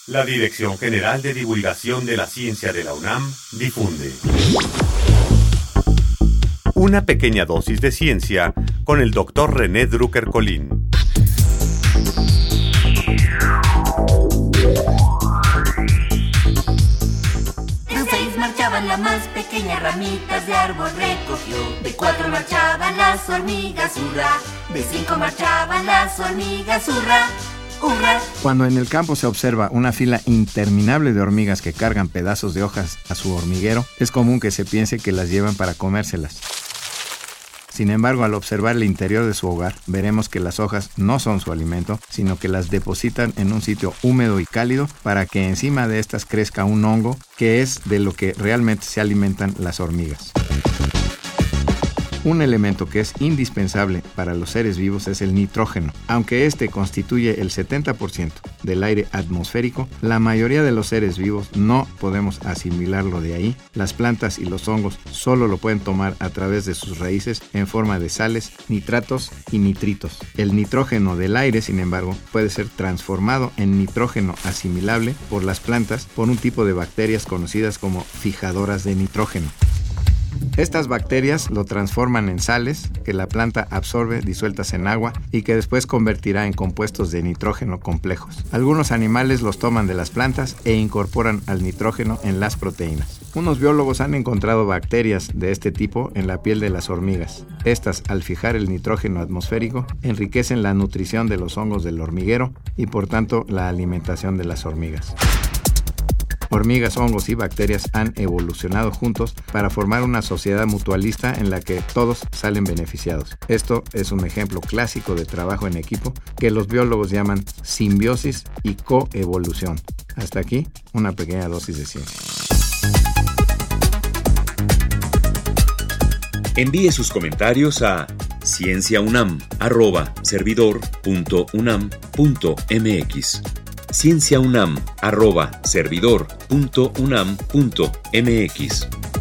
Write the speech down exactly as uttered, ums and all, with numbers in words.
La Dirección General de Divulgación de la Ciencia de la UNAM difunde una pequeña dosis de ciencia con el doctor René Drucker Colín. De seis marchaban las más pequeñas ramitas de árbol recogió. De cuatro marchaban las hormigas, hurra. De cinco marchaban las hormigas, hurra. ¡Hurra! Cuando en el campo se observa una fila interminable de hormigas que cargan pedazos de hojas a su hormiguero, es común que se piense que las llevan para comérselas. Sin embargo, al observar el interior de su hogar, veremos que las hojas no son su alimento, sino que las depositan en un sitio húmedo y cálido para que encima de estas crezca un hongo, que es de lo que realmente se alimentan las hormigas. Un elemento que es indispensable para los seres vivos es el nitrógeno. Aunque este constituye el setenta por ciento del aire atmosférico, la mayoría de los seres vivos no podemos asimilarlo de ahí. Las plantas y los hongos solo lo pueden tomar a través de sus raíces en forma de sales, nitratos y nitritos. El nitrógeno del aire, sin embargo, puede ser transformado en nitrógeno asimilable por las plantas por un tipo de bacterias conocidas como fijadoras de nitrógeno. Estas bacterias lo transforman en sales que la planta absorbe disueltas en agua y que después convertirá en compuestos de nitrógeno complejos. Algunos animales los toman de las plantas e incorporan al nitrógeno en las proteínas. Unos biólogos han encontrado bacterias de este tipo en la piel de las hormigas. Estas, al fijar el nitrógeno atmosférico, enriquecen la nutrición de los hongos del hormiguero y por tanto la alimentación de las hormigas. Hormigas, hongos y bacterias han evolucionado juntos para formar una sociedad mutualista en la que todos salen beneficiados. Esto es un ejemplo clásico de trabajo en equipo que los biólogos llaman simbiosis y coevolución. Hasta aquí, una pequeña dosis de ciencia. Envíe sus comentarios a cienciaunam arroba servidor punto unam punto mx. cienciaunam arroba servidor punto unam punto mx.